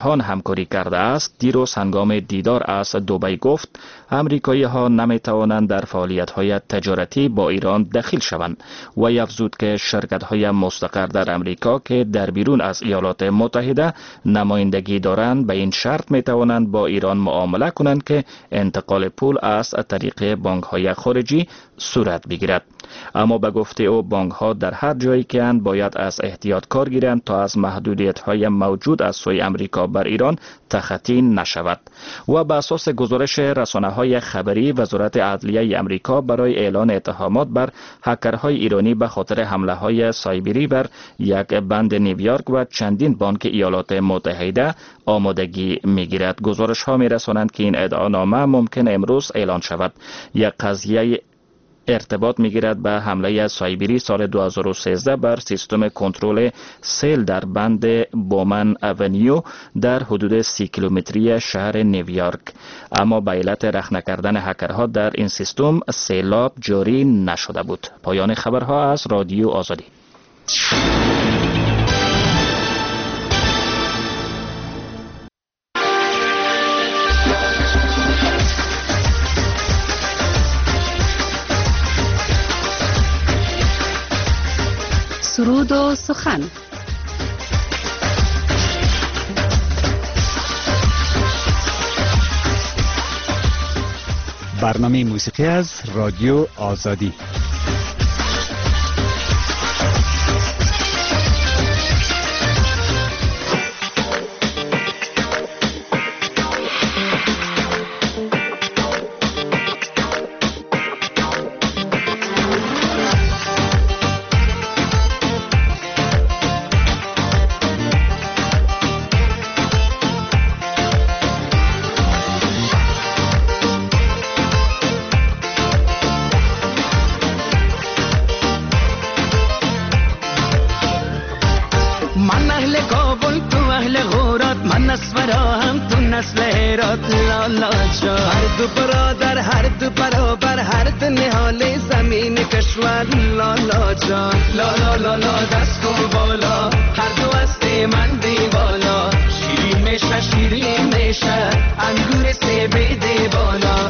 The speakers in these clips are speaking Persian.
جهان همکاری کرده است، دیروز هنگام دیدار از دبی گفت امریکایی ها نمی توانند در فعالیت های تجارتی با ایران دخیل شوند و افزود که شرکت های مستقر در امریکا که در بیرون از ایالات متحده نمایندگی دارند به این شرط می توانند با ایران معامله کنند که انتقال پول از طریق بانک های خارجی صورت بگیرد. اما به گفته او بانک ها در هر جایی که اند باید از احتیاط کار گیرند تا از محدودیت های موجود از سوی امریکا بر ایران تخطی نشود. و به اساس گزارش رسانه های خبری، وزارت عدلیه امریکا برای اعلان اتهامات بر هکرهای ایرانی به خاطر حمله های سایبری بر یک بند نیویورک و چندین بانک ایالات متحده آمادگی میگیرد. گزارش ها میرسانند که این ادعانامه ممکن امروز اعلان شود. یک قضیه ارتباط میگیرد به حمله سایبری سال 2013 بر سیستم کنترل سیل در بند بومن اونیو در حدود 30 کیلومتری شهر نیویورک. اما به علت رخنه کردن هکرها در این سیستم سیلاب جاری نشده بود. پایان خبرها از رادیو آزادی. سرود و سخن. برنامه موسیقی از رادیو آزادی. هر دو برادر، هر دو برابر، هر دو نهال زمین کشور. لالا جان، لالا لالا دست کن بالا، هر دو است من دیوالا. شیرین میشه، شیرین میشه، انگور سیب دیوالا.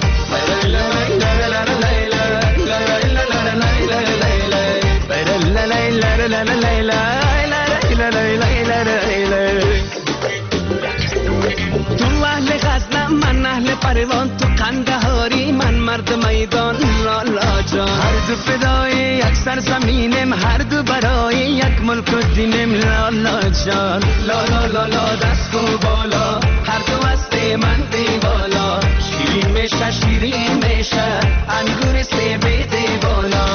من اهل پروان، تو قندهاری، من مرد میدان. لالا جان، هر دو فدای یک سرزمینم، هر دو برای یک ملک و دینم. لالا جان، لالا لالا دست کن بالا، هر دو است من دیوالا. شیرین میشه، شیرین میشه، انگور سیب دیوالا.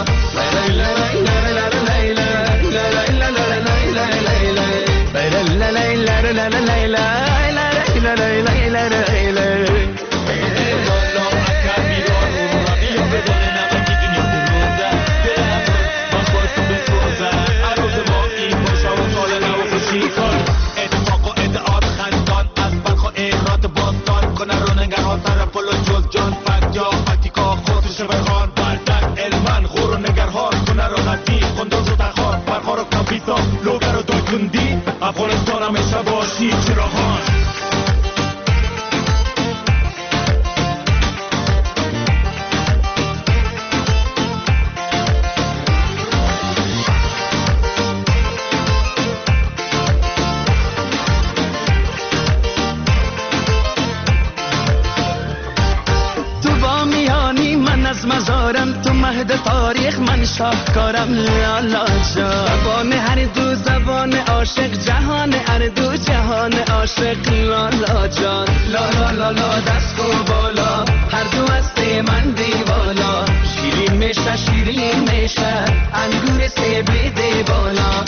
افغانستان همیشه باشی چراغان. تو با میانی من از مزارم، تو مهد تاریخ من شاهکارم. لالا جان، زبان هر دو زبان عاشق، جهان هر دو جهان عاشق. لالا جان، لالا لالا دست کن بالا، هر دو است من دیوالا. شیرین میشه، شیرین میشه، انگور سیب دیوالا.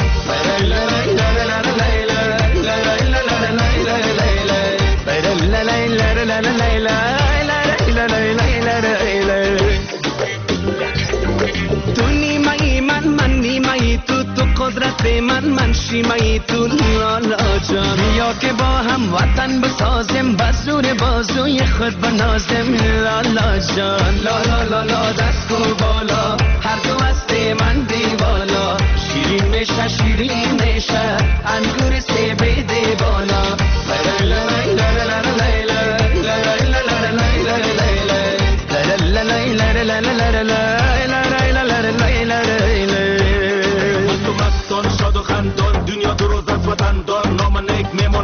تو نیمه من نیمه تو قدرت من شیمه تو. لالا جان، یا که با هم وطن بسازیم، بزور بازوی خود بنازیم. لالا جان، لالا لالا دست کن بالا، هر دو است من دیوالا. شیرین میشه، شیرین میشه، انگور سیب دیوالا.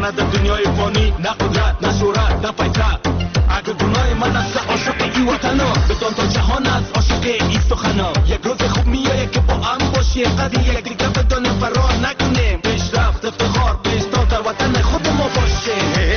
منه در دنیای فانی، نه قدرت نه شهرت نه پیسه. اگه گناه من است عاشق ای وطنا، بدان تا جهان است عاشق ای سخنا. یک روز خوب میآید که با هم باشیم، قدر یک دیگه بدانیم فرار نکنیم. پیشرفت افتخار پیشتر در وطن خود ما باشیم.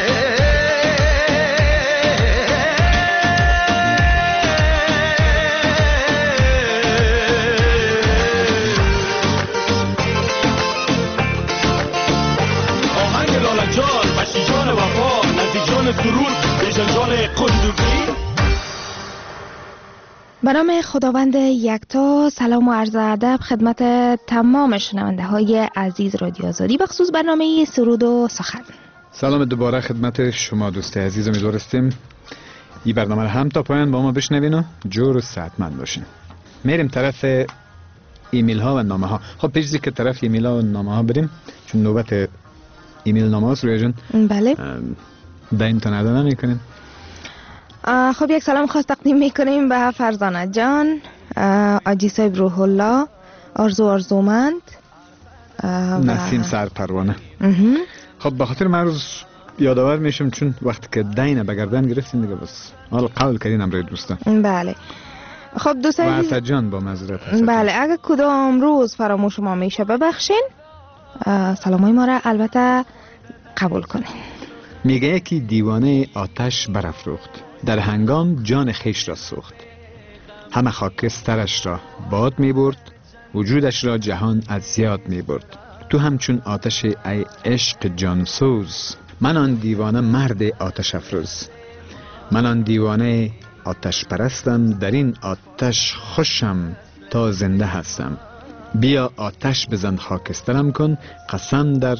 به نام خداوند یکتا. سلام و عرض ادب خدمت تمام شنونده های عزیز رادیو آزادی، بخصوص برنامه سرود و سخن. سلام دوباره خدمت شما دوست عزیز، امیدوارستیم این برنامه رو هم تا پایان با ما بشنوین و جور و صحتمند باشین. میریم طرف ایمیل ها و نامه ها. خب پیشی که طرف ایمیل ها و نامه ها بریم، چون نوبت ایمیل نامه هاست روی جان. بله دایم تا ندانه میکنیم. خب یک سلام خاص تقدیم میکنیم به فرزانه جان، آجی صاحب روح الله، آرزومند، نسیم سرپروانه. خب به خاطر معروض یادآور میشم چون وقتی که دینه به گردن گرفتین دیگه بس حالا قول کردین امروز دوستان. بله خب دوستان و اسد جان با معذرت. بله اگه کدام روز فراموش ما میشه ببخشین، سلامای ما را البته قبول کنین. میگه یکی دیوانه آتش برافروخت، در هنگام جان خیش را سوخت. همه خاکسترش را باد می برد، وجودش را جهان از یاد می برد. تو همچون آتش ای عشق جانسوز، من آن دیوانه مرد آتش افروز. من آن دیوانه آتش پرستم، در این آتش خوشم تا زنده هستم. بیا آتش بزن خاکسترم کن، قسم در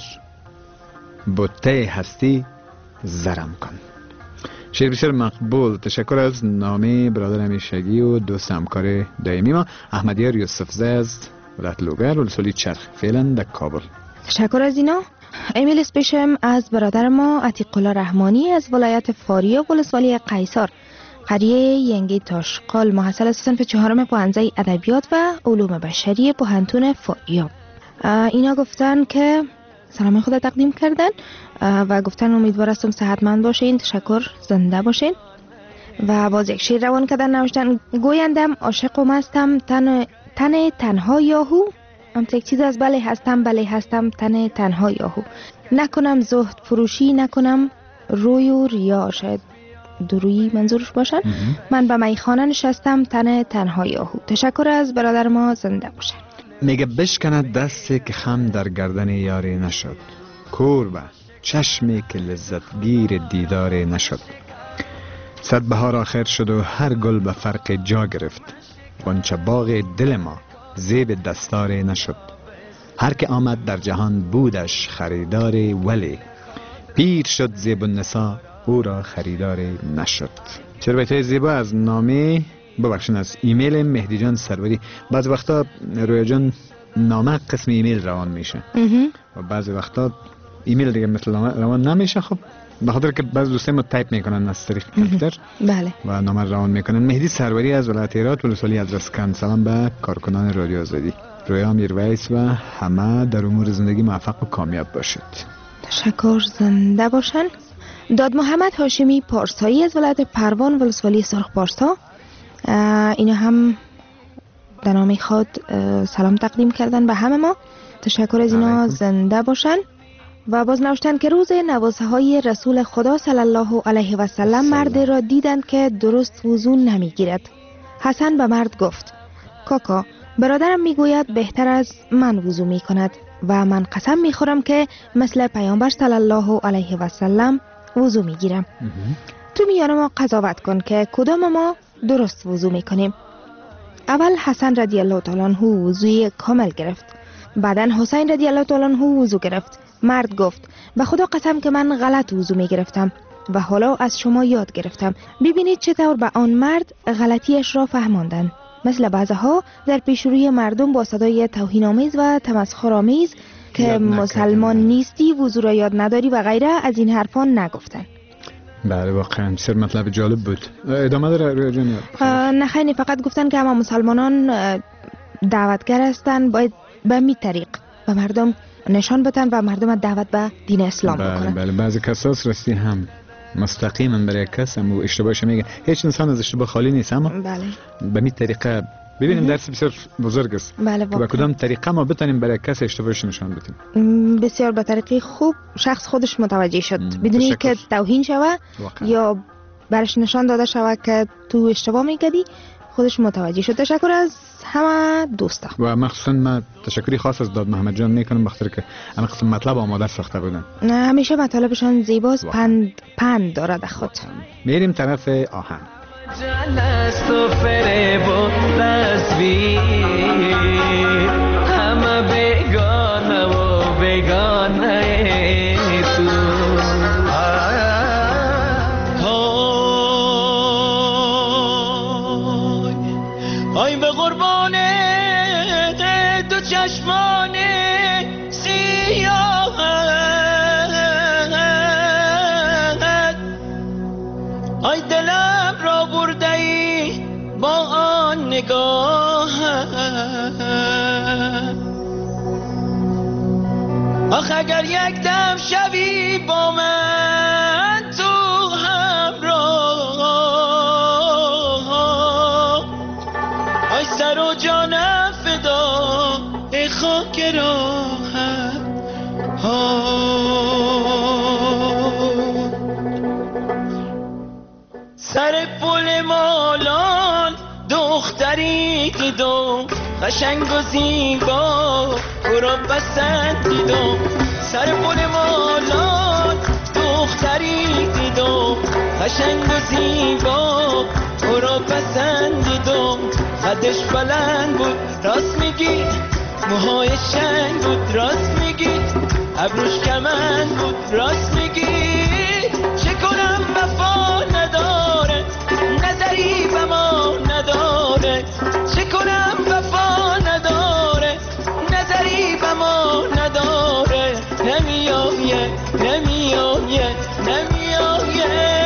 بوته هستی زرم کن. شعر بسیار مقبول. تشکر از نامه برادر همیشگی و دوست همکار دائمی ما احمدیار یوسفزی از ولایت لوگر ولسوالی چرخ، فعلا در کابل. تشکر از اینا. ایمیل اسپیشم از برادر ما عتیق الله رحمانی از ولایت فاریاب ولسوالی قیصر، قریه ینگی تاشقال، محصل صنف 4 پوهنځی ادبیات و علوم بشری پوهنتون فاریاب. اینا گفتن که سلام خود تقدیم کردن و گفتن امیدوار هستم صحتمند باشین، تشکر، زنده باشین. و باز یک شعر روان کردن، نوشتن گویندم عاشق و مستم، تن تنها یاهو. هم یک چیز از بله هستم تن تنها یاهو. نکنم زهد فروشی، نکنم روی و ریا، شاید درویی منظورش باشن. من به میخانه نشستم، تن تنها یاهو. تشکر از برادر ما، زنده باشن. میگه بشکند دستی که خم در گردن یاری نشد، کوربه چشمی که لذت گیر دیدار نشد. صد بهار آخر شد و هر گل به فرق جا گرفت، غنچه باغ دل ما زیب دستار نشد. هر که آمد در جهان بودش خریدار، ولی پیر شد زیب النساء او را خریدار نشد. چرا بیتای زیبا از نامه ببخشن از ایمیل مهدی جان سروری. بعض وقتا روی جان نامه قسم ایمیل روان میشه و بعض وقتا ایمیل دیگه مثل روان نمیشه. خب به خاطر که بعض دوستان ما تایپ میکنن از طریق کامپیوتر بله و نامه روان میکنن. مهدی سروری از ولایت هرات ولسوالی ادرسکن. سلام به کارکنان رادیو آزادی. رویا میرویس و همه در امور زندگی موفق و کامیاب باشید. تشکر، زنده باشن. داد محمد هاشمی پارسایی از ولایت پروان ولسوالی سرخ پارسا، اینا هم در نام خود سلام تقدیم کردن به همه ما. تشکر از اینا، زنده باشن. و باز نوشتن که روز نوازه های رسول خدا صلی الله علیه و سلم مرد را دیدند که درست وضو نمیگیرد. حسن به مرد گفت کاکا برادرم میگوید بهتر از من وضو میکند و من قسم میخورم که مثل پیامبر صلی الله علیه و سلم وضو میگیرم. تو میان ما قضاوت کن که کدام ما درست وضو میکنیم. اول حسن رضی الله تعالی عنه وضوی کامل گرفت، بعدن حسین رضی الله تعالی عنه وضو گرفت. مرد گفت به خدا قسم که من غلط وضو می گرفتم و حالا از شما یاد گرفتم. ببینید چطور به آن مرد غلطیش را فهماندن. مثل بعضها در پیشروی مردم با صدای توهین‌آمیز و تمسخرآمیز که مسلمان نیستی، وضو را یاد نداری و غیره از این حرفان نگفتن. بله واقعا بسیار مطلب جالب بود. ادامه داره روی جان؟ نه خیلی، فقط گفتن که همه مسلمانان دعوتگر هستند، باید به می طریق به مردم نشان بدن و مردم دعوت به دین اسلام بکنن. بله بعضی کساس راستی هم مستقیما برای کس هم اشتباهش میگه. هیچ انسان از اشتباه خالی نیست، اما بله به می طریقه ببینیم درس بسیار بزرگ است. بله که به کدام طریقه ما بتونیم برای کس اشتباهش نشان بدیم. بسیار به طریقه خوب شخص خودش متوجه شد بدون که توهین شوه یا برش نشان داده شوه که تو اشتباه میکردی، خودش متوجه شد. تشکر از همه دوستا و مخصوصا من تشکری خاص از داد محمد جان میکنم بخاطر که همه قسم مطلب آماده ساخته بودن. همیشه مطالبشان زیباست، پند داره در خود. میریم طرف آهن. جلست و فریب و تصویر همه بگانه و بگانه تو آی به قربان دو چشمان سیاه آی دلم را برده ای با آن نگاه آخ اگر یک دم شوی با من تو همراه آی سر و جانم فدا ای خاک راهم سر پل مالان دختری دیدم قشنگ و زیبا او را پسندیدم سر پل مالان دختری دیدم قشنگ و زیبا او را پسندیدم قدش بلند بود راست میگی موهای شنگ بود راست میگی ابروش کمند بود راست میگی چه کنم وفا نداره نظری به ما نداره چه کنم وفا نداره نظری به ما نداره نمیایه نمیایه نمیایه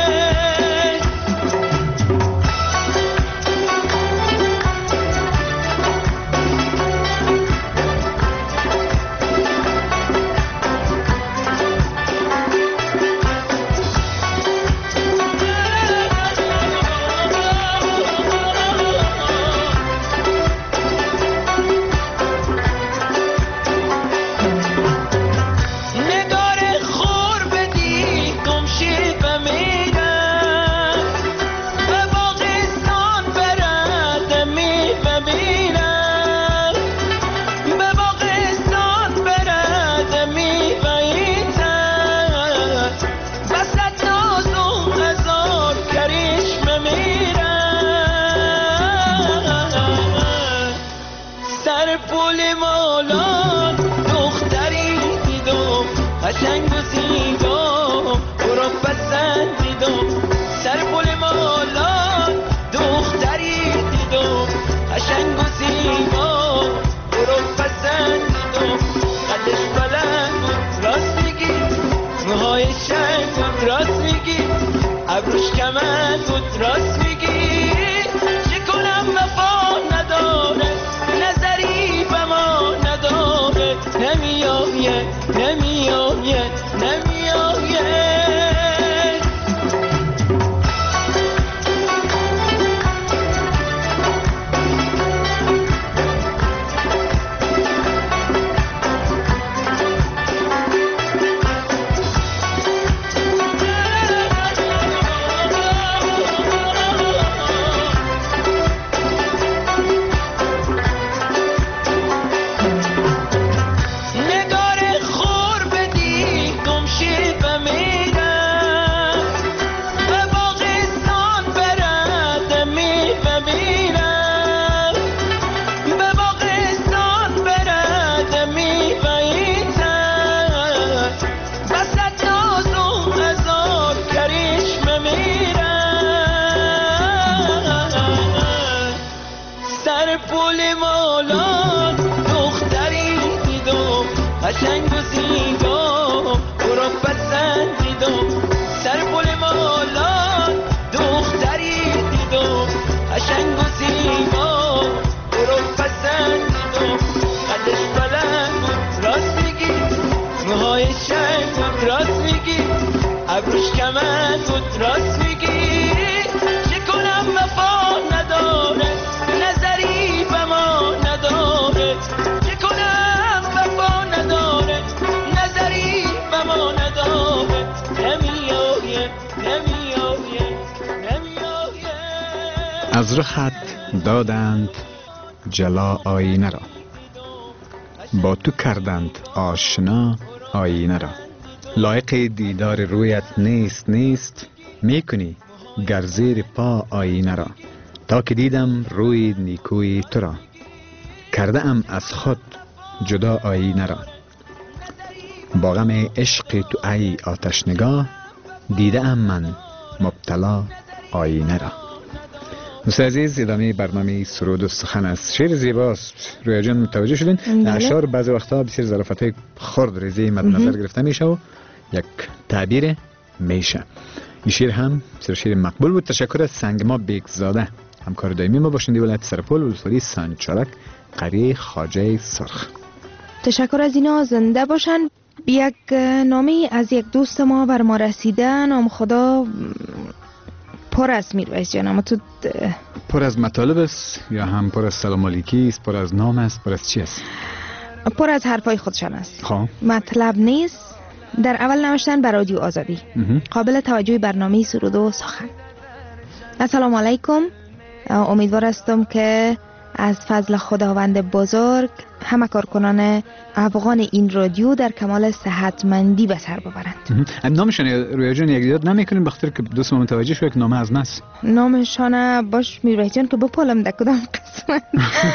ابروش کمند بود راست میگی چه کنم وفا نداره نظری به ما نداره نمیایه نمیایه نمیایه ابروشکمه تو راست میگی چه کنم وفا نداره نظری به ما نداره چه کنم وفا نداره نظری به ما نداره نمیایه نمیایه نمیایه از رخت دادند جلا آینه را، با تو کردند آشنا آینه را. لایق دیدار رویت نیست میکنی گر زیر پا آینه را. تا که دیدم روی نیکوی تو را، کرده ام از خود جدا آینه را. با غم عشق تو ای آتش نگاه، دیده ام من مبتلا آینه را. دوست عزیز، ادامه برنامه سرود و سخن است. شعر زیباست. رویا جان متوجه شدین؟ اشعار بعضی وقتا بسیار ظرافت‌های خرد ریزی مد نظر گرفته میشه و یک تعبیر میشه. این شعر هم بسیار شعر مقبول بود. تشکر از سنگما بیگزاده، همکار دائمی ما، باشنده ولایت سرپل، ولسوالی سنجرک، قریه خواجه سرخ. تشکر از اینا، زنده باشن. یک نامه از یک دوست ما بر ما رسیده. نام خدا پر از میرویس جان، اما تو پر از مطالب است یا هم پر از سلام علیکی است، پر از نام است، پر از چی است؟ پر از حرفای خودشان است. خب مطلب نیست. در اول نوشتن بر رادیو آزادی. قابل توجه برنامه سرود و سخن. السلام علیکم. امیدوار هستم که از فضل خداوند بزرگ همه کارکنان افغان این رادیو در کمال صحتمندی به سر ببرند. نامشان رویا جان یک یاد نمیکنیم بخاطر که دوست ما متوجه شد که نام از ماست. نامشان باش میرویس جان که بپولم در کدام قسمت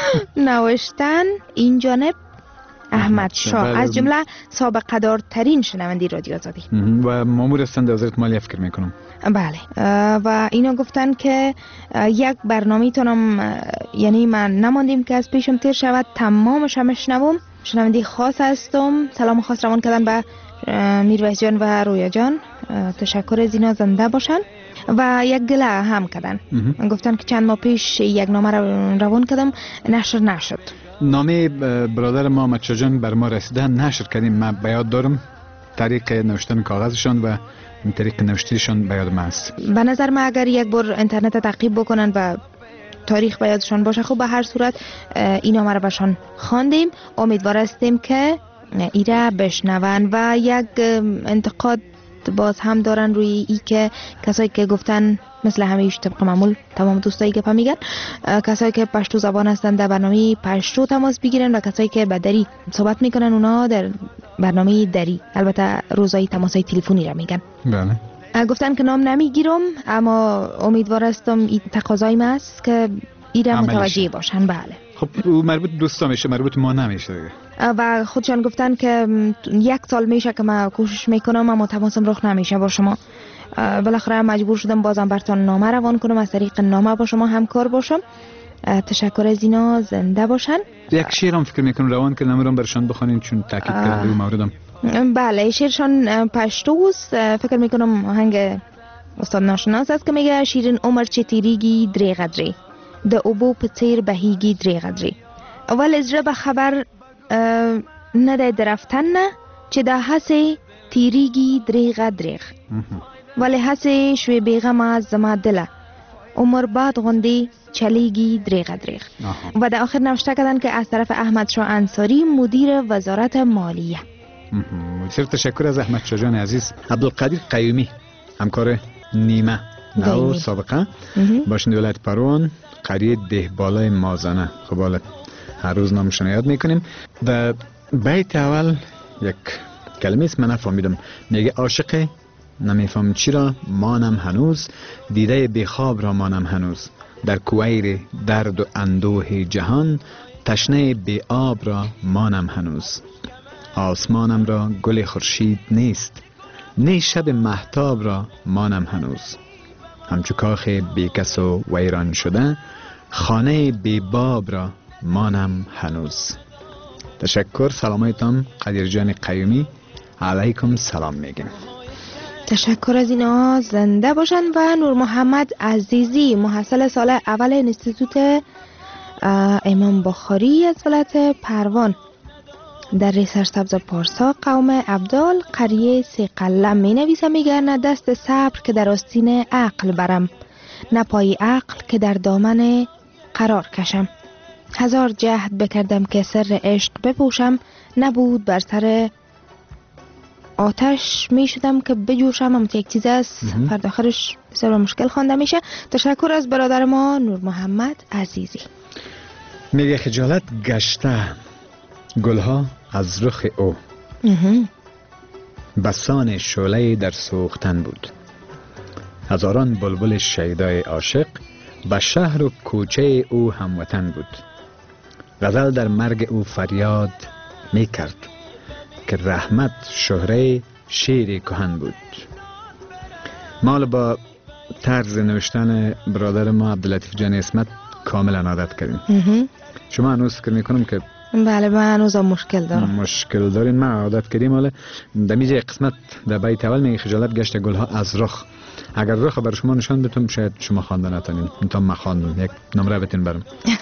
نوشتن. این جانب احمد شاه، از جمله سابقه دارترین شنونده رادیو آزادی و مامور هستند وزارت مالیه فکر میکنم. بله. و اینا گفتن که یک برنامه تونم، یعنی من نماندیم که از پیشم تیر شود، تمامش هم شنوم. شنونده خاص هستم. سلام خاص روان کردن به میرویس جان و رویا جان. تشکر از اینا، زنده باشن. و یک گله هم کردن. گفتن که چند ماه پیش یک نامه روان کردم، نشر نشد. نامه برادر ما احمد شاه جان بر ما رسیده، نشر کردیم. من به یاد دارم طریق نوشتن کاغذشان و این طریق نوشتیشان به یاد من است. به نظر من اگر یک بار اینترنت تعقیب بکنن و تاریخ به یادشان باشه، خب به هر صورت این نامه را بهشان خواندیم. امیدوار هستیم که ایره بشنون. و یک انتقاد باز هم دارن روی ای که کسایی که گفتن، مثل همیشه طبق معمول تمام دوستایی که میگن، کسایی که پشتو زبان هستن در برنامه پشتو تماس بگیرن و کسایی که به دری صحبت میکنن اونا در برنامه دری، البته روزایی تماسای تلفنی را میگن. بله. گفتن که نام نمیگیرم، اما امیدوار هستم این تقاضای ما است که ایره متوجه باشن. بله. خب او مربوط دوستا میشه، مربوط ما نمیشه دیگه. و خودشان گفتن که 1 سال میشه که من کوشش میکنم اما تماسم رخ نمیشه با شما. بالاخره مجبور شدم بازم براتون نامه روان کنم، از طریق نامه با شما همکار باشم. تشکر از اینا، زنده باشن. یک شعرم فکر میکنم روان که نمیرم برشان بخونین چون تاکید کردم روی موردم. بله، شعرشان پشتوست. فکر میکنم آهنگ استاد ناشناس است که میگه شیرین عمر چه تیریگی دری قدری، ده ابو پتیر بهیگی دری قدری، اول ازره به خبر نده درفتن نه چه ده حسی تیریگی دریغ دریغ، ولی حسی شوی بیغم از زما دله عمر بعد غندی چلیگی دریغ دریغ. و در آخر نوشته کردن که از طرف احمد شاه انصاری، مدیر وزارت مالیه. بسیار تشکر از احمد شاه جان عزیز. عبدالقادر قیومی، همکار نیمه نو سابقه، باشنده ولایت پروان، قریه دهبالای مازنه. خب حالا هر روز نامشون یاد میکنیم. در بیت اول یک کلمه است من نفهمیدم، میگه عاشق نمیفهم چرا مانم هنوز، دیده بیخواب را مانم هنوز، در کویر درد و اندوه جهان، تشنه بی آب را مانم هنوز، آسمانم را گل خورشید نیست، نی شب مهتاب را مانم هنوز، همچو کاخ بی کس و ویران شده، خانه بی باب را مانم هنوز. تشکر. سلامایتان قدیر جان قیومی. علیکم سلام میگیم. تشکر از اینا، زنده باشن. و نور محمد عزیزی، محصل سال اول انستیتوت امام بخاری از ولایت پروان، در سرسبز پارسا قوم ابدال قریه سی قلم می نویسم میگر نه دست صبر که در آستین عقل برم، نه پای عقل که در دامن قرار کشم. هزار جهد بکردم که سر عشق بپوشم، نبود بر سر آتش می شدم که بجوشم. هم یک چیز است فرد آخرش بسیار مشکل خوانده میشه. تشکر از برادر ما نور محمد عزیزی. میگه خجالت گشته گلها از رخ او، بسان شعله در سوختن بود. هزاران بلبل شیدای عاشق به شهر و کوچه او هموطن بود. غزل در مرگ او فریاد می کرد که رحمت شهره شیر کهن بود. ما با طرز نوشتن برادر ما عبداللطیف جان اسمت کاملا عادت کردیم. شما هنوز فکر میکنم که بله من هنوز مشکل دارم. مشکل دارین. ما عادت کردیم. حالا در میجه قسمت در بیت اول میگه خجالت گشت گلها از رخ. اگر رخ بر شما نشان بتونم شاید شما خوانده نتونین. تا من خواندم. یک نمره بتین برم.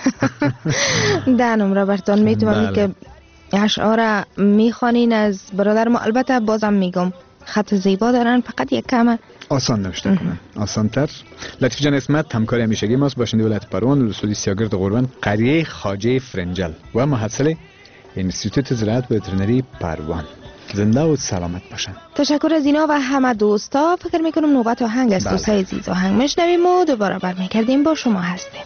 10 نمره براتون میتونم. که اشعار میخوانین از برادر ما. البته بازم میگم خط زیبا دارن، فقط یک کم آسان نوشته کنن، آسان تر. لطیف جان اسمت همکاری همیشگی ماست، باشنده ولایت پروان، الاصولی سیاگرد قربان، قریه خواجه فرنجل و محصل انستیتوت زراعت و وترنری پروان. زنده و سلامت باشن. تشکر از اینا و همه دوستا. فکر میکنم نوبت آهنگ است. دوستای عزیز آهنگ میشنویم و دوباره برمیگردیم با شما هستیم.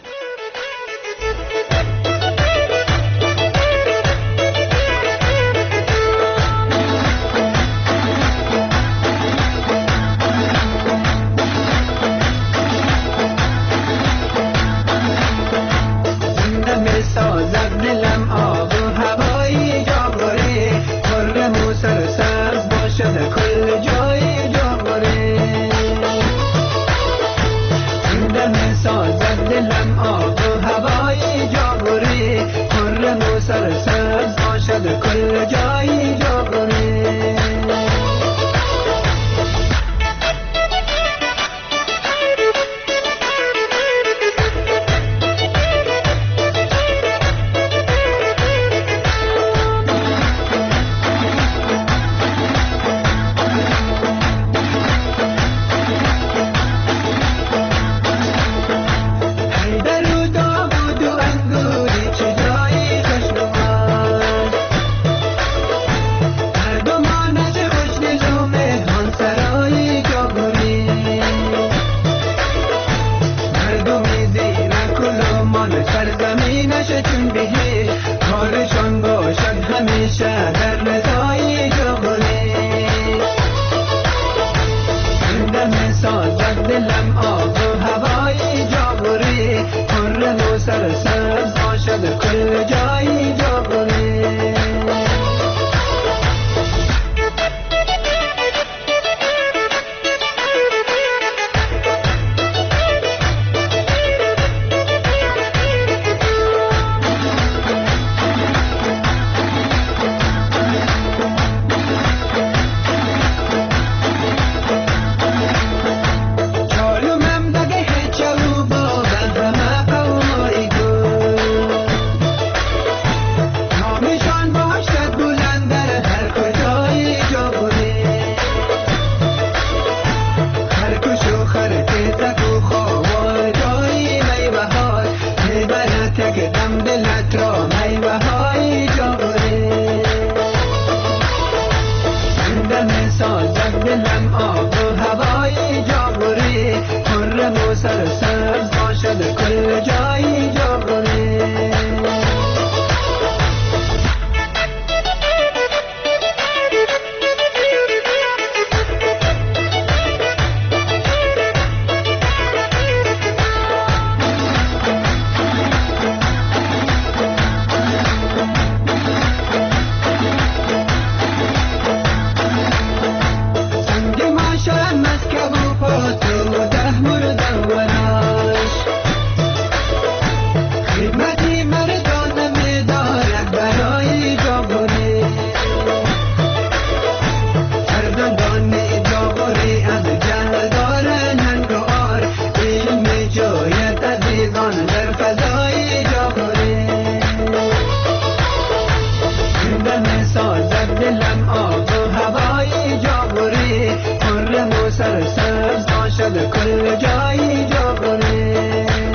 باشد کل جایی جاونه.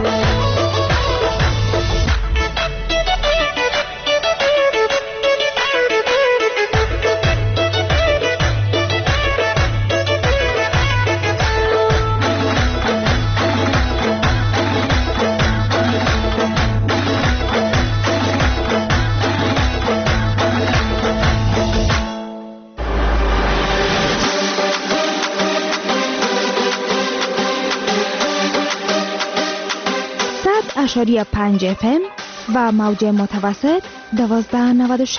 اشاری 5 FM و موج متوسط 1296.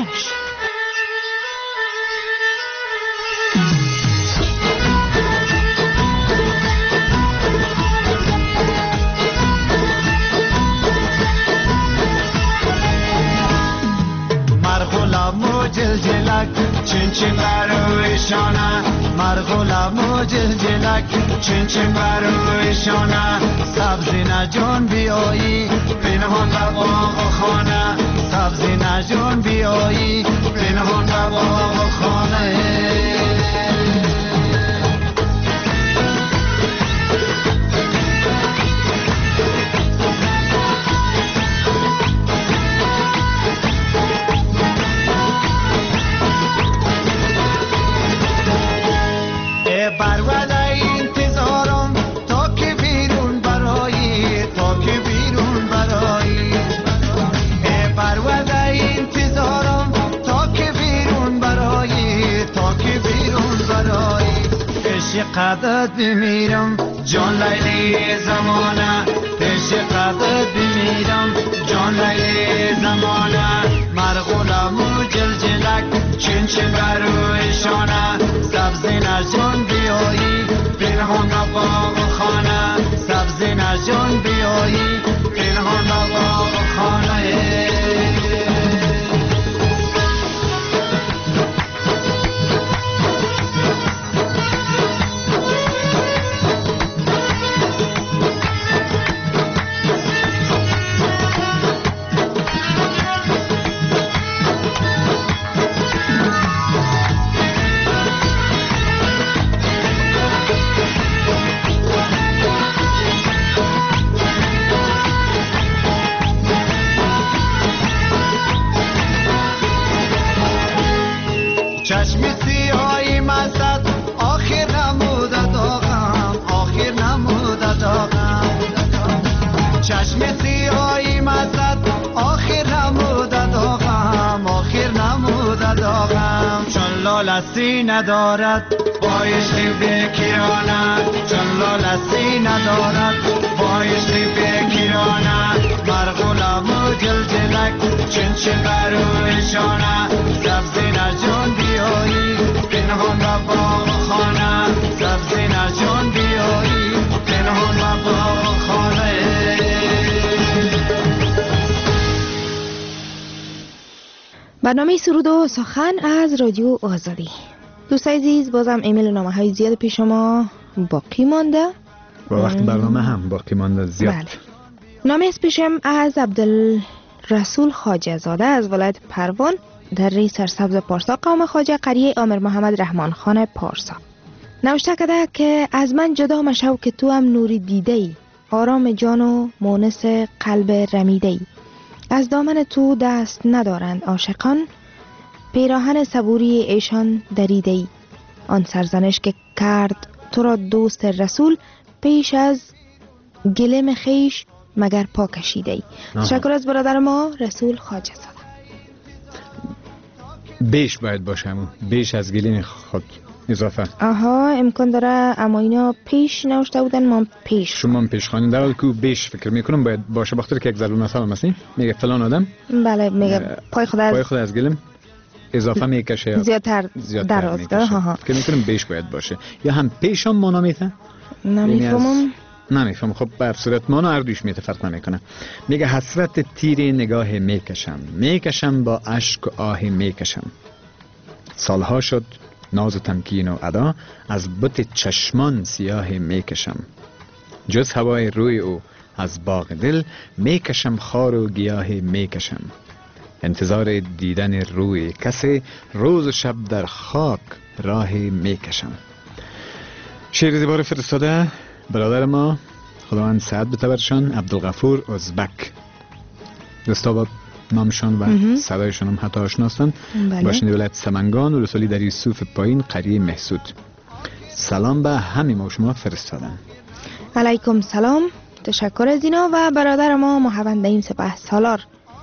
مرغلام و جلجلک چین چین برویشانه، مرغلام و جلجلک چین چین برویشانه. سبزی نجون بیایی پنهان به باغ خانه، سبزی نجون بیایی پنهان به باغ خانه. قدرت بمیرم جان لیلی زمانه، پیش قدرت بمیرم جان لیلی زمانه. مرغولم و جلجلک چین چین برویشانه، سبزی نجان بیایی پنهان به باغ خانه، سبزی نجان بیایی پنهان به باغ خانه. چشم سیاهی مزد آخر نموده داغم، آخر نموده داغم. چشم سیاهی مزد آخر نموده داغم، آخر نموده داغم. چون لالسی ندارد بایشتی بکیرانه، چون لالسی ندارد بایشتی بکیرانه. مرغولم و جلجلک چین چین برویشانه، سبزی نجون بیایی پنهان به باغ خانه، سبزی نجون بیایی پنهان به باغ خانه. برنامه سرود و سخن از رادیو آزادی. دوستای عزیز، بازم ایمیل و نامه های زیاد پیش شما باقی مانده. با وقت برنامه هم باقی مانده زیاد. بله. نامه از پیشم از عبدالرسول خواجه زاده از ولایت پروان در ری سرسبز پارسا، قوم خواجه، قریه آمر محمد رحمان خان پارسا. نوشته کرده که از من جدا مشو که تو هم نوری دیده ای، آرام جان و مونس قلب رمیده ای. از دامن تو دست ندارند عاشقان، پیراهن صبوری ایشان دریده ای. آن سرزنش که کرد تو را دوست رسول، پیش از گلم خیش مگر پا کشیده ای. تشکر از برادر ما رسول خواجه زاده. بیش باید باشه، همون بیش از گلیم خود اضافه. آها، امکان داره اما اینا پیش نوشته بودن، ما پیش شما پیش خواهیم در حالی که بیش فکر میکنم باید باشه، بخاطر که یک ضرب المثل هم هستیم. میگه فلان آدم، بله، میگه پای خود از گلم اضافه میکشه، زیادتر دراز میکشه. فکر میکنم بیش باید باشه. یا هم پیش هم مانا میته، نمیفهم. خب به صورت مانا اردوش میته، فرق نمیکنه. میگه حسرت تیر نگاه میکشم با اشک و آه میکشم. سالها شد ناز و تمکین و ادا، از بت چشمان سیاه میکشم. جز هوای روی او از باغ دل، میکشم خار و گیاه میکشم. انتظار دیدن روی کسی، روز و شب در خاک راه میکشم. شعر زیبا فرستاده برادر ما خداوند صحت بده برشان، عبدالغفور ازبک. دوستا با نامشان و صدایشان هم حتی آشناستن. باشنده ولایت سمنگان و ولسوالی در یوسف پایین قریه محسود. سلام به همه ما شما فرستادن. علیکم سلام. تشکر از اینا. و برادر ما محمد سپه سالار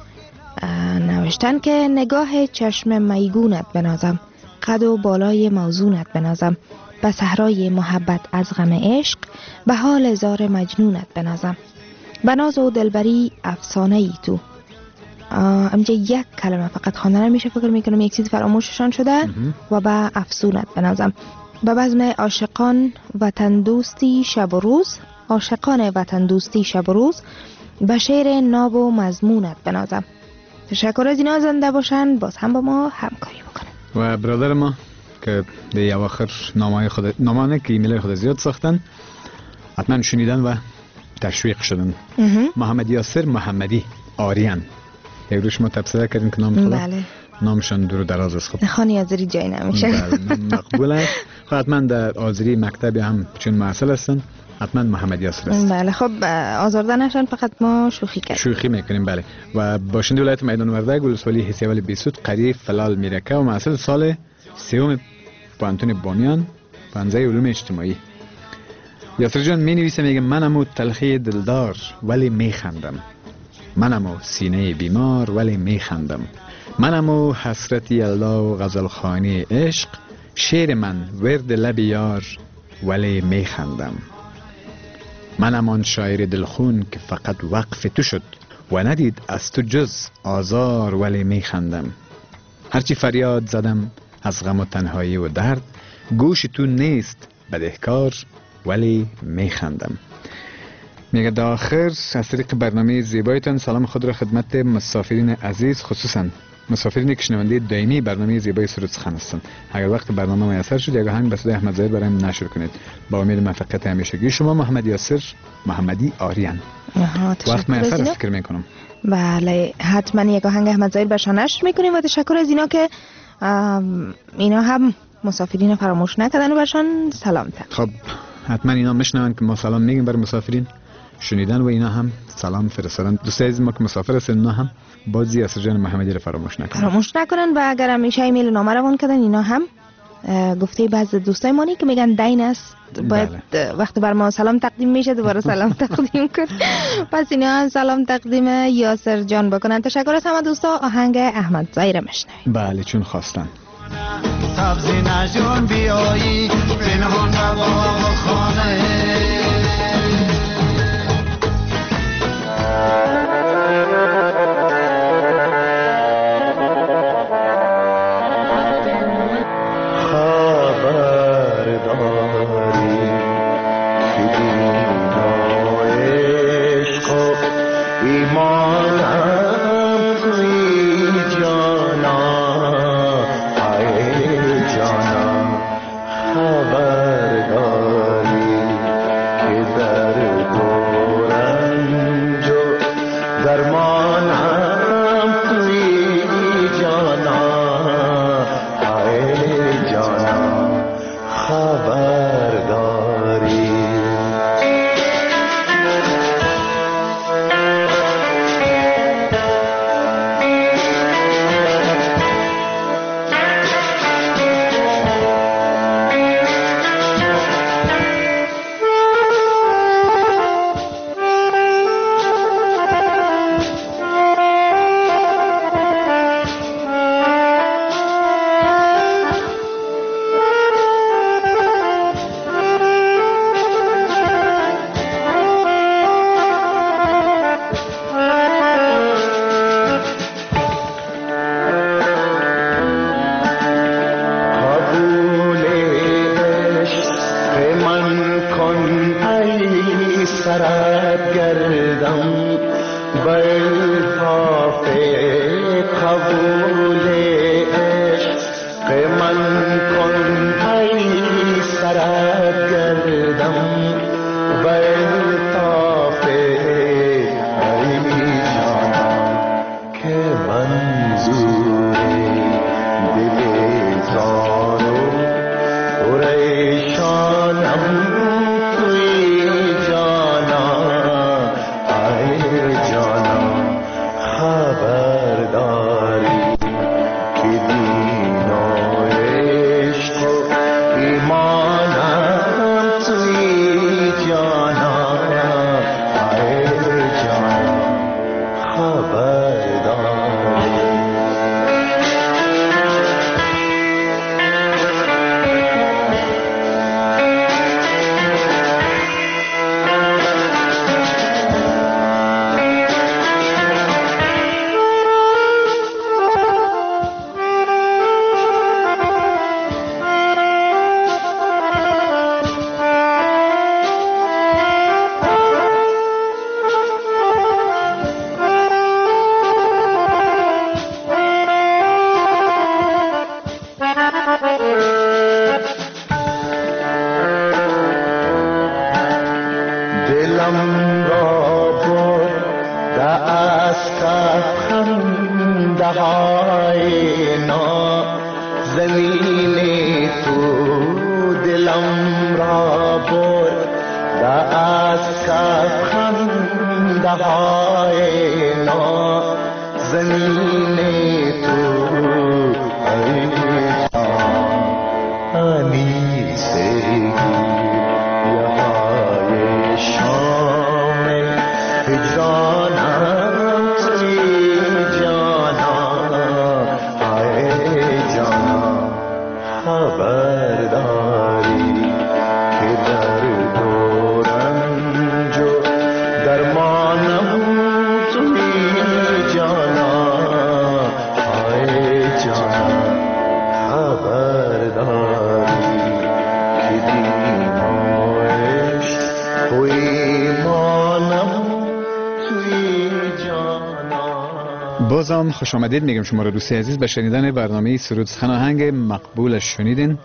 نوشتن که نگاه چشم میگونت بنازم، قد و بالای موزونت بنازم، به صحرای محبت از غم عشق، به حال زار مجنونت بنازم. به ناز و دلبری افسانه ای تو. اینجا یک کلمه فقط خواندن میشه، فکر میکنم یک چیز فراموششان شده. و به افسونت بنازم. به بزم عاشقان وطن دوستی شب و روز، عاشقان وطن دوستی شب و روز، به شعر ناب و مضمونت بنازم. تشکر از اینا. زنده باشن، باز هم با ما همکاری بکنن. و برادر ما که در اواخر نامانه که ایمیل خود زیاد ساختن، حتما شنیدن و تشویق شدن. محمد یاسر محمدی آریان، یک روش ما تبصره کردیم که نام خدا نامشان دور دراز است. خب خانی آذری جای نمیشه. مقبول است. حتما در آذری مکتبی هم چون معسل هستن، حتما محمد یاسر است. بله. خب آزرده نشن، فقط ما شوخی کردیم. شوخی میکنیم. بله. و باشنده ولایت میدان وردک ولسوالی حسی اول بیسود قریه فلال میرکه و معسل سال سوم پانتون بامیان پنزه علوم اجتماعی. یاسر جان می نویسه، میگه منمو تلخی دلدار ولی میخندم، منمو سینه بیمار ولی میخندم، منمو حسرت یلدا و غزلخوانی عشق، شعر من ورد لب یار ولی میخندم، منم آن شاعر دلخون که فقط وقف تو شد و ندید از تو جز آزار ولی میخندم، هرچی فریاد زدم از غم و تنهایی و درد، گوش تو نیست بدهکار ولی میخندم. میگه در آخر از طریق برنامه زیبایتان سلام خود را خدمت مسافرین عزیز، خصوصا مسافرین که شنونده دائمی برنامه زیبای سرود سخن هستند. اگر وقت برنامه میسر شد یک آهنگ به صدای احمد ظاهر برایم نشر کنید. با امید موفقیت همیشگی شما. محمد یاسر محمدی آریان. وقت میسر است فکر میکنم. بله حتما یک آهنگ احمد ظاهر برشان نشر میکنیم. و تشکر از اینا که اینا هم مسافرین فراموش نکردن و برشان سلام تن. خب حتما اینا میشنون که ما سلام میگیم بر مسافرین، شنیدن و اینا هم سلام فرستادن. دوستای عزیز ما که مسافر هستن اینا هم بازی یاسر جان محمدی رو فراموش نکنن. و اگر همیشه ایمیل نامه روان کردن اینا هم گفته بعض دوستای مانی که میگن دین است، باید وقتی بر ما سلام تقدیم میشه دوباره سلام تقدیم کن. پس اینا هم سلام تقدیم یاسر جان بکنن. تشکر از همه دوستا. آهنگ احمد ظاهر میشنویم. بله چون خواستن. سبزی نجون بیایی پنهان با خانه، دلم را برد از خنده های زمین تو دلم را برد از خنده های زمین تو ای انیسه یهای شامل هجرانم ای جانم ای جانم خبرداری که در دورنج و درمانم توی جانم ای جانم خبرداری که دیمایش توی مانم توی جانم. بازم خوش آمدید میگم شما را دوستی عزیز به شنیدن برنامه سرود سخن آهنگ مقبولش شنیدین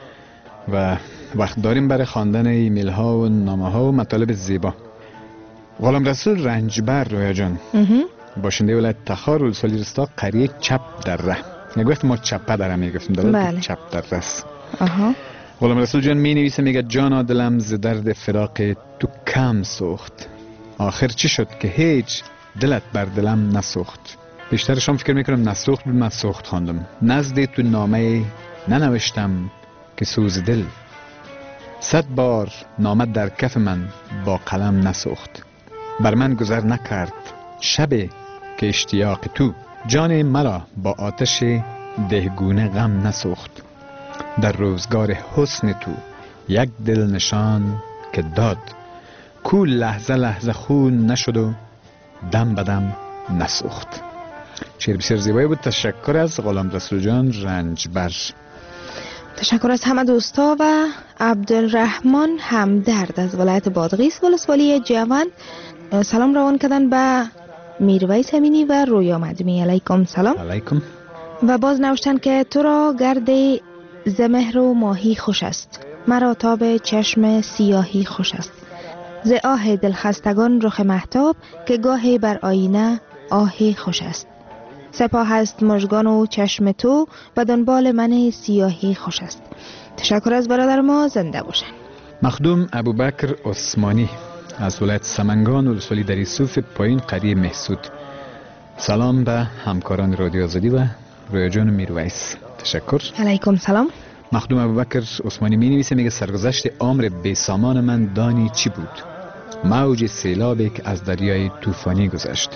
و وقت داریم برای خواندن ایمیل ها و نامه ها و مطالب زیبا. غلام رسول رنجبر رویا جان باشنده ولایت تخار ولسوالی رستاق قریه چپ در ره میگفت ما چپه داره میگفتیم بله. چپ در رست. غلام رسول جان می نویسه میگه جانا دلم ز درد فراق تو کم سوخت آخر چی شد که هیچ دلت بر دلم نسوخت. بیشترشان فکر میکنم نسوخت بود من سوخت خواندم. نزد تو نامه ننوشتم که سوز دل 100 بار نامه در کف من با قلم نسوخت. بر من گذر نکرد شب که اشتیاق تو جان مرا با آتش دهگونه غم نسوخت. در روزگار حسن تو یک دل نشان که داد کو لحظه لحظه خون نشد و دم بدم نسوخت. شعر بسیار زیبایی بود. تشکر از غلام رسول جان رنجبر. تشکر از همه دوستا و عبدالرحمن همدرد از ولایت بادغیس ولسوالی جوان سلام روان کردن به میرویس امینی و رویا مدمی. علیکم سلام. علیکم. و باز نوشتن که تو را گرد زمهر و ماهی خوش است مرا تاب چشم سیاهی خوش است ز آه دلخستگان رخ مهتاب که گاهی بر آینه آه خوش است سپاه است مژگان و چشم تو و دنبال من سیاهی خوش است. تشکر از برادر ما. زنده باشن. مخدوم ابوبکر عثمانی از ولایت سمنگان ولسوالی در یوسف پایین قریه محسود. سلام به همکاران رادیو آزادی و رویا جان میرویس. تشکر. علیکم سلام. مخدوم ابوبکر عثمانی می نویسه میگه سرگذشت عمر بیسامان من دانی چی بود؟ موج سیلابی که از دریای طوفانی گذشت.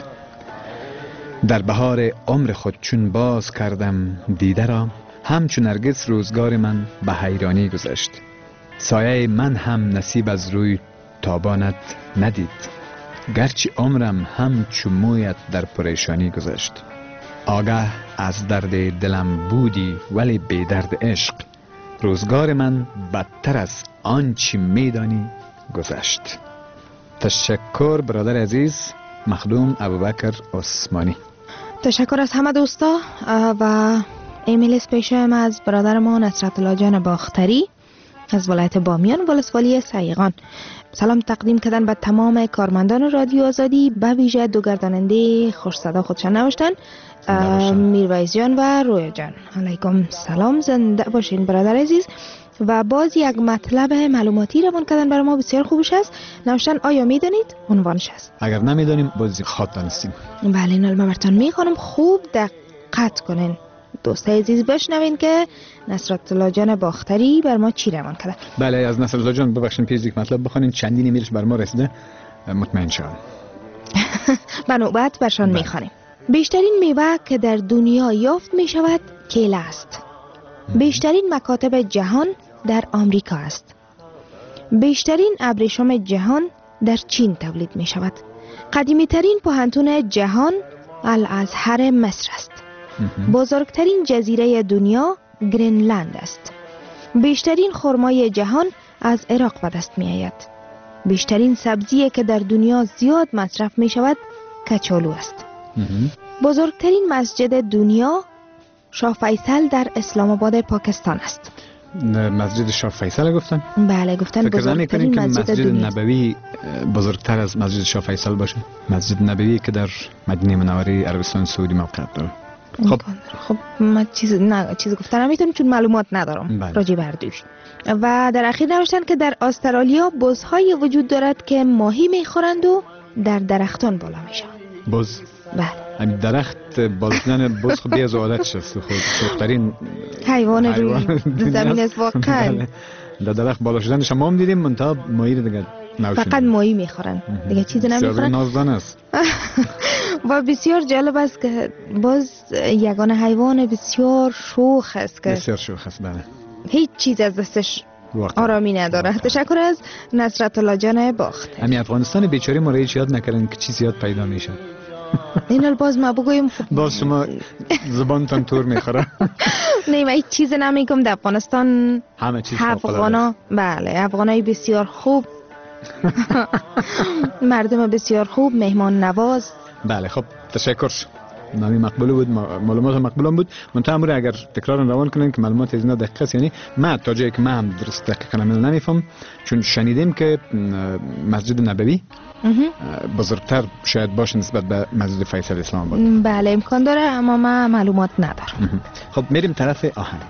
در بهار عمر خود چون باز کردم دیده را همچون نرگس روزگار من به حیرانی گذشت. سایه من هم نصیب از روی تابانت ندید گرچه عمرم همچون مویت در پریشانی گذشت. آگاه از درد دلم بودی ولی بی درد عشق روزگار من بدتر از آنچه میدانی گذشت. تشکر برادر عزیز مخدوم ابوبکر عثمانی. تشکر از همه دوستا و ایمیل اسپیشم از برادر ما نصرت الله جان باختری از ولایت بامیان ولسوالی سیغان. سلام تقدیم کردن به تمام کارمندان رادیو آزادی به ویژه دو گرداننده خوش صدا خودشان نوشتن میرویس جان و رویا جان. علیکم سلام. زنده باشین برادر عزیز. و باز یک مطلب معلوماتی روان کردن برای ما بسیار خوبش است. نوشتن آیا میدانید عنوانش است؟ اگر نمیدانیم بازی خاط دانستیم. بله این علمه براتون میخوانم خوب دقت کنین دوستای عزیز بشنوین که نصرت الله جان باختری بر ما چی روان کرده. بله از نصرت الله جان ببخشید پیش یک مطلب بخونین چندین ایمیلش بر ما رسیده مطمئن شوم. به نوبت برشان میخوانیم. بیشترین میوه که در دنیا یافت می شود کیله است. بیشترین مکاتب جهان در آمریکا است. بیشترین ابریشم جهان در چین تولید می شود. قدیمی ترین پوهنتون جهان الازهر مصر است. بزرگترین جزیره دنیا گرینلند است. بیشترین خرمای جهان از عراق به دست می آید. بیشترین سبزی که در دنیا زیاد مصرف می شود کچالو است. بزرگترین مسجد دنیا شاه فیصل در اسلام آباد پاکستان است. مسجد شاه فیصل گفتن؟ بله گفتن فکر بزرگترین نمی‌کنید که مسجد مسجد دنیا. نبوی بزرگتر از مسجد شاه فیصل باشه؟ مسجد نبوی که در مدینه منوره عربستان سعودی موقعیت داره. خب من چیز گفتن نمیتونم چون معلومات ندارم بله. راجع بر دوش. و در اخیر نوشتن که در استرالیا بزهای وجود دارد که ماهی میخورند و در درختان بالا میشن. بز؟ بله. همین درخت بالشدن بز خب بیاز عادت شست، خب شوخترین حیوان روی زمین است واقعا. بله. در درخت بالا شدنش ما هم دیدیم، منتها ماهی رو دیگه نوشیم. فقط ماهی میخورن دیگه چیزی نمیخورن. نازدان است. و بسیار جالب است که باز یگانه حیوان بسیار شوخ است که بسیار شوخ است. بله. هیچ چیز از دستش آرامی نداره. تشکر از نصرت الله جان باخت. همین افغانستان بیچاره ما رو هیچ یاد نکردن که چیز یاد پیدا میشه. این باز ما بگویم خب باز شما زبانتان تور میخوره. نه من هیچ چیز نمیگم. در افغانستان همه چیز افغانا، بله افغانای بسیار خوب، مردم بسیار خوب، مهمان نواز. بله خب تشکر. نامی مقبول بود، معلومات مقبول بود. منتها امروز اگر تکرار روان کنین که معلومات از اینا دقیق است، یعنی من تا جایی که من هم درست دقیق نمیفهم، چون شنیدیم که مسجد نبوی بزرگتر شاید باشه نسبت به مسجد فیصل اسلام آباد. بله امکان داره اما من معلومات ندارم. خب میریم طرف آهن.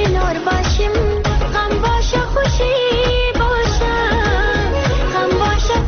غم باشه خوشی باشه، غم باشه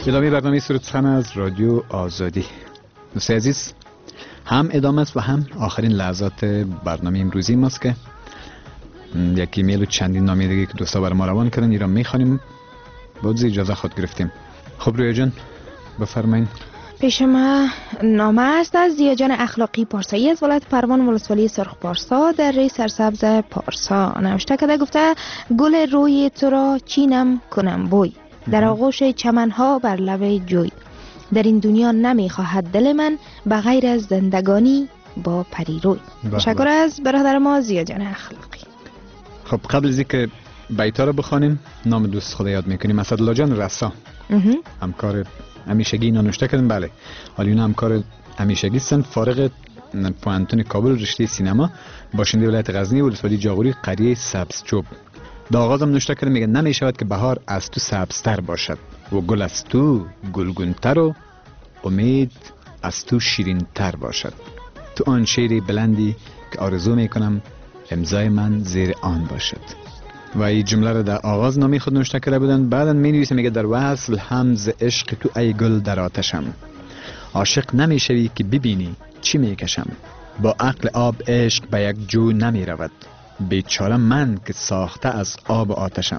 ادامه برنامه سرود سخن از رادیو آزادی. دوستای عزیز، هم ادامه است و هم آخرین لحظات برنامه امروزی ماست که یک ایمیل و چندین نامه دیگه که دوستا بر ما روان کردن ایران میخوانیم. باز اجازه خود گرفتیم. خب رویا جان بفرمایید. پیش ما نامه است از زیاجان اخلاقی پارسایی از ولایت پروان ولسوالی سرخ پارسا در ری سرسبز پارسا. نوشته کرده، گفته گل روی تو را چینم کنم بوی، در آغوش چمنها بر لب جوی، در این دنیا نمیخواهد دل من به غیر از زندگانی با پری روی. تشکر از برادر ما زیاجان اخلاقی. خب قبل از اینکه بیتا رو بخوانیم نام دوست خود یاد میکنیم. اسدالله جان رسا همکار همیشگی اینا نوشته کردن. بله، حالا اینا همکار همیشگی هستن، فارغ پوانتون کابل رشته سینما، باشنده ولایت غزنی ولسوالی جاغوری قریه سبزچوب. در آغاز هم نوشته کردن، میگه نمیشود که بهار از تو سبزتر باشد و گل از تو گلگونتر و امید از تو شیرینتر باشد. تو آن شعر بلندی که آرزو میکنم امضای من زیر آن باشد. و این جمله را در آغاز نامی خود نوشته کرده بودن. بعدا می نویسه، میگه در وصل همز عشق تو ای گل در آتشم، عاشق نمی شوی که ببینی چی می کشم، با عقل آب عشق به یک جو نمی رود، بیچاره من که ساخته از آب آتشم.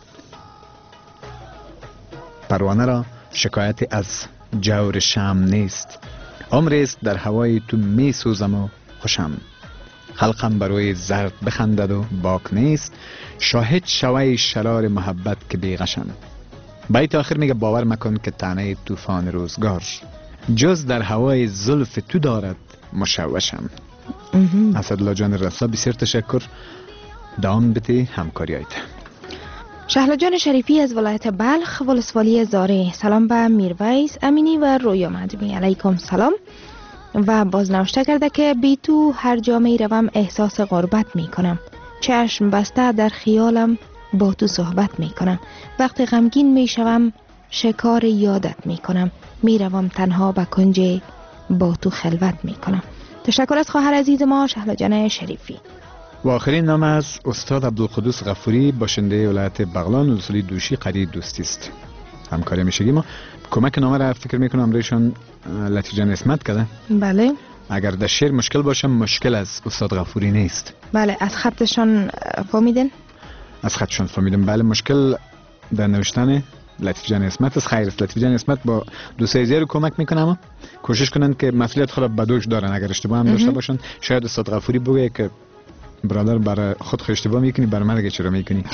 پروانه را شکایت از جور شم نیست، عمریست در هوای تو می سوزم و خوشم، خلقم برای زرد بخندد و باک نیست، شاهد شوی شرار محبت که بیغشم. بیت آخر میگه باور مکن که طعنه طوفان روزگار، جز در هوای زلف تو دارد مشوشم. اسدالله جان رسا بسیار تشکر، دوام بده همکاری هایت. شهلا جان شریفی از ولایت بلخ ولسوالی زاره. سلام به میرویس امینی و رویا مدمی. علیکم سلام. و باز نوشته کرده که بی تو هر جا می روم احساس غربت می کنم، چشم بسته در خیالم با تو صحبت می کنم، وقتی غمگین می شوم شکار یادت می کنم، می روم تنها به کنج با تو خلوت می کنم. تشکر از خواهر عزیز ما شهلا جان شریفی. و آخرین نام از استاد عبدالقدوس غفوری، باشنده ولایت بغلان ولسوالی دوشی قریه دوستی است. همکاری میشگی ما کمک نامه را فکر میکنم امروزشون لطیف جان اسمت کرده. بله. اگر در شعر مشکل باشه مشکل از استاد غفوری نیست. بله، از خطشان فهمیدن؟ از خطشان فهمیدم. بله، مشکل در نوشتن لطیف جان اسمت از خیر است. لطیف جان اسمت با دوستای زیاد کمک میکنه، اما کوشش کنن که مسئولیت خود به دوش دارن. اگر اشتباه هم داشته باشن شاید استاد غفوری بگه که برادر برای خود اشتباه میکنی، برای من چرا میکنی.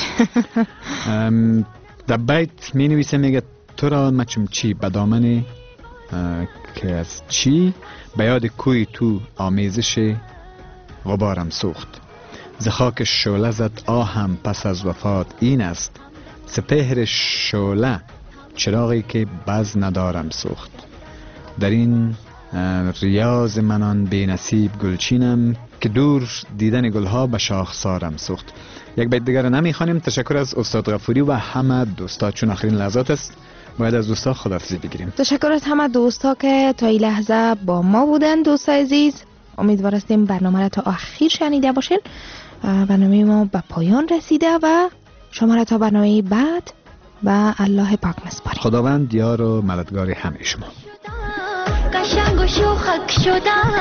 در بیت می نویسه، میگه تو را مچم چی به دامن که از چی، به یاد کوی تو آمیزش غبارم سوخت، ز خاک شعله زد آهم پس از وفات این است، سپهر شعله چراغی که بز ندارم سوخت، در این ریاض منان بی نصیب گلچینم که دور دیدن گلها به شاخسارم سوخت. یک بیت دیگر رو نمیخوانیم. تشکر از استاد غفوری و همه دوستا، چون آخرین لحظات است باید از دوستا خداحافظی بگیریم. تشکر از همه دوستا که تا این لحظه با ما بودن. دوستای عزیز، امیدوار هستیم برنامه را تا آخر شنیده باشین. برنامه ما به پایان رسیده و شما را تا برنامه بعد به الله پاک میسپاریم. خداوند یار و مددگار همه شما. قشنگ و شوخک شدن،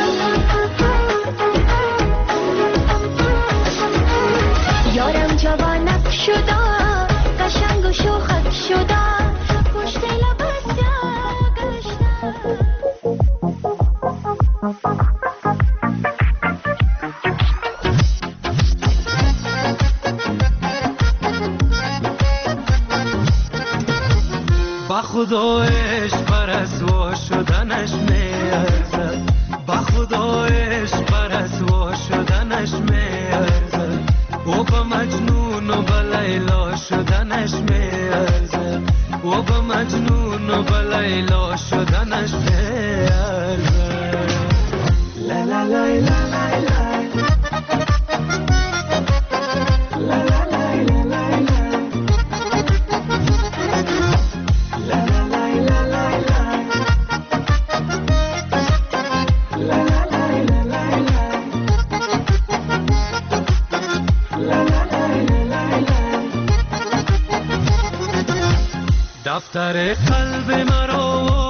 یارم جوانک شدن، قشنگ و شوخک شدن، پشت لباس گشتن. با خدا عشق بر ازوا شدنش میارزد، با خدا عشق بر ازوا شدنش میارزد، او با مجنون و با لیلا شدنش میارزد، او با مجنون و با لیلا شدنش میارزد. لا لا لا لا لا لا دفتر قلب مرا